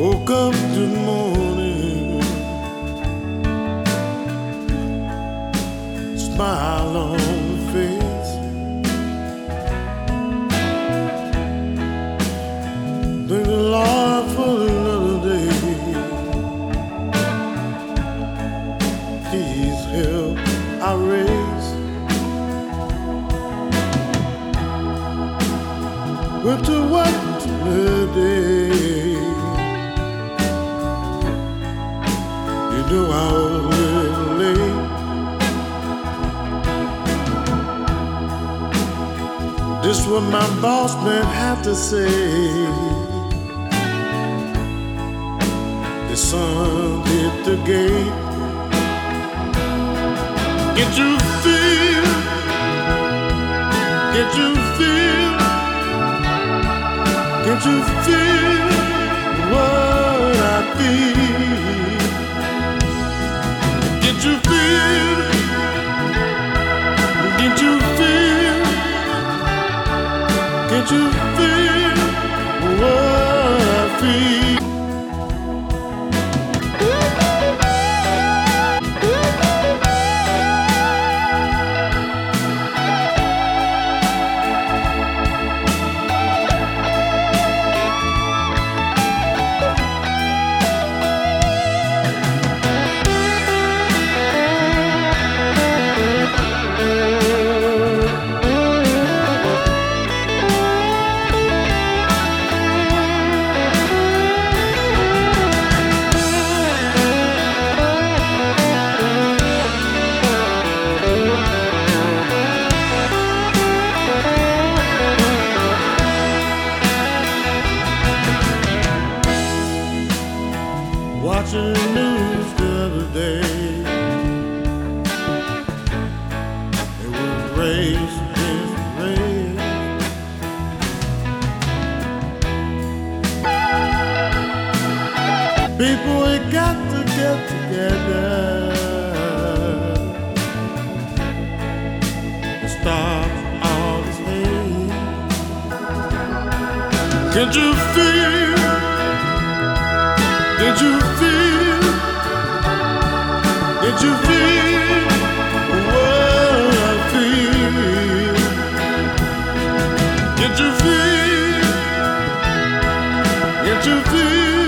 Woke up this morning, smile on the face. Thank the Lord for another day. He's helped our race. Went to work today. You know I was a little late. This what my boss man had to say. The sun hit the gate. Can't you feel? Can't you feel? Can't you feel what I feel? Can't you feel? Can't you feel? Can't you feel what I feel? Watching the news the other day, it was race against race. People, we got to get together and stop all this hate. Can't you feel? Can't you feel? Can't you feel what I feel? Can't you feel? Can't you feel?